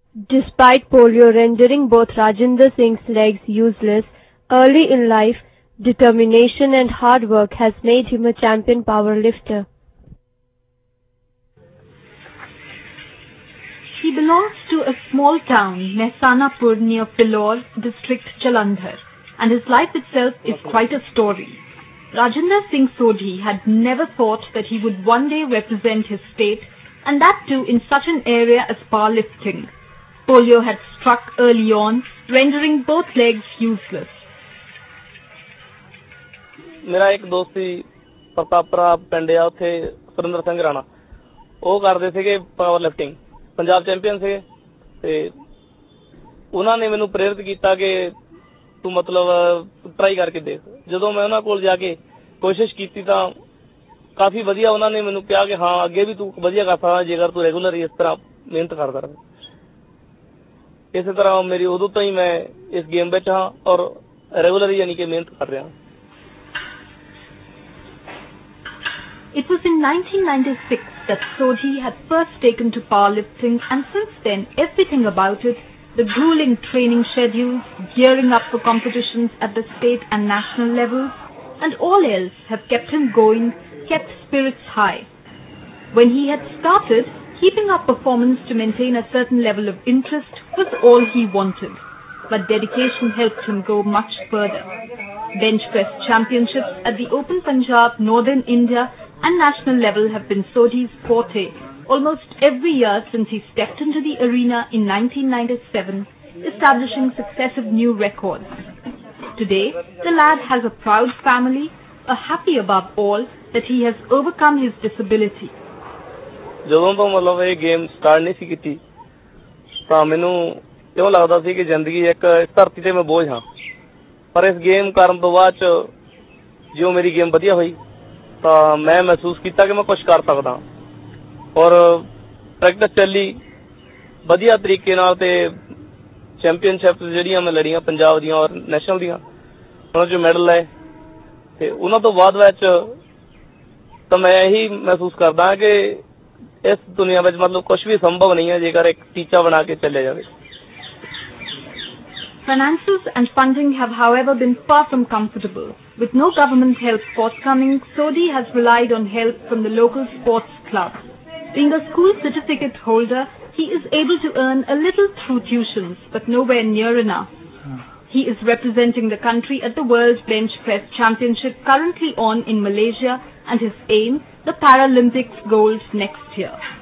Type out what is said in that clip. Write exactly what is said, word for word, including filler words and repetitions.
Despite polio rendering both Rajinder Singh's legs useless early in life, determination and hard work has made him a champion powerlifter. He belongs to a small town, Mehsanapur near Philor, district Jalandhar, and his life itself is quite a story. Rajinder Singh Sodhi had never thought that he would one day represent his state, and that too in such an area as powerlifting. Polio had struck early on, rendering both legs useless. मेरा एक दोस्त ਸੀ ਪ੍ਰਤਾਪਰਾ ਪਿੰਡ ਆ ਉੱਥੇ ਸੁਰਿੰਦਰ ਸਿੰਘ ਰਾਣਾ ਉਹ ਕਰਦੇ ਸੀਗੇ power lifting Punjab champion ਸੀਗੇ ਤੇ ਉਹਨਾਂ ਨੇ ਮੈਨੂੰ ਪ੍ਰੇਰਿਤ ਕੀਤਾ ਕਿ ਤੂੰ ਮਤਲਬ ਟਰਾਈ ਕਰਕੇ ਦੇਖ ਜਦੋਂ ਮੈਂ ਉਹਨਾਂ ਕੋਲ ਜਾ ਕੇ ਕੋਸ਼ਿਸ਼ ਕੀਤੀ ਤਾਂ ਕਾਫੀ ਵਧੀਆ ਉਹਨਾਂ ਨੇ ਮੈਨੂੰ ਕਿਹਾ ਕਿ ਹਾਂ ਅੱਗੇ ਵੀ ਤੂੰ ਵਧੀਆ ਕਰ ਸਕਦਾ ਜੇਕਰ ਤੂੰ ਰੈਗੂਲਰ ਇਸ ਤਰ੍ਹਾਂ ਮਿਹਨਤ ਕਰਦਾ ਰਹੇ ਇਸੇ ਤਰ੍ਹਾਂ ਮੇਰੀ ਉਦੋਂ ਤੋਂ ਹੀ ਮੈਂ ਇਸ ਗੇਮ ਵਿੱਚ ਹਾਂ ਔਰ ਰੈਗੂਲਰ ਯਾਨੀ ਕਿ ਮਿਹਨਤ ਕਰ ਰਿਹਾ ਹਾਂ It was in nineteen ninety-six that Sodhi had first taken to powerlifting, and since then everything about it, the grueling training schedules, gearing up for competitions at the state and national levels, and all else have kept him going, kept spirits high. When he had started, keeping up performance to maintain a certain level of interest was all he wanted, but dedication helped him go much further. Bench press championships at the Open Punjab, Northern India and national level have been Sodhi's forte almost every year since he stepped into the arena in nineteen ninety-seven, establishing successive new records. Today, the lad has a proud family, a happy above all that he has overcome his disability. ਜਦੋਂ ਤੋਂ ਮਤਲਬ ਇਹ game start ਨਹੀਂ ਸੀ ਕੀਤੀ ਤਾਂ ਮੈਨੂੰ ਇਉਂ ਲੱਗਦਾ ਸੀ ਕਿ ਜ਼ਿੰਦਗੀ ਇੱਕ ਧਰਤੀ ਤੇ ਮੈਂ ਬੋਝ ਹਾਂ ਪਰ ਇਸ ਗੇਮ ਕਰਨ ਤੋਂ ਬਾਅਦ ਚ ਜੋ ਮੇਰੀ ਗੇਮ ਵਧੀਆ ਹੋਈ ਤਾਂ ਮੈਂ ਮਹਿਸੂਸ ਕੀਤਾ ਕਿ ਮੈਂ ਕੁਝ ਕਰ ਸਕਦਾ ਔਰ ਪ੍ਰੈਕਟਿਸ ਚੱਲੀ ਵਧੀਆ ਤਰੀਕੇ ਨਾਲ ਤੇ ਚੈਂਪੀਅਨਸ਼ਿਪ ਜਿਹੜੀਆਂ ਮੈਂ ਲੜੀਆਂ ਪੰਜਾਬ ਦੀਆਂ ਔਰ ਨੈਸ਼ਨਲ ਦੀਆਂ ਉਹਨਾਂ 'ਚ ਮੈਡਲ ਲਏ ਤੇ ਉਹਨਾਂ ਤੋਂ ਬਾਅਦ ਵਿੱਚ ਤਾਂ ਮੈਂ ਇਹੀ ਮਹਿਸੂਸ ਕਰਦਾ ਕਿ ਇਸ ਦੁਨੀਆ ਵਿੱਚ ਮਤਲਬ ਕੁਝ ਵੀ ਸੰਭਵ ਨਹੀਂ ਹੈ ਜੇਕਰ ਇੱਕ ਟੀਚਾ ਬਣਾ ਕੇ ਚੱਲਿਆ ਜਾਵੇ Finances and funding have, however, been far from comfortable. With no government help forthcoming, Sodhi has relied on help from the local sports clubs. Being a school certificate holder, he is able to earn a little through tuitions, but nowhere near enough. He is representing the country at the World Bench Press Championship currently on in Malaysia, and his aim, the Paralympics gold next year.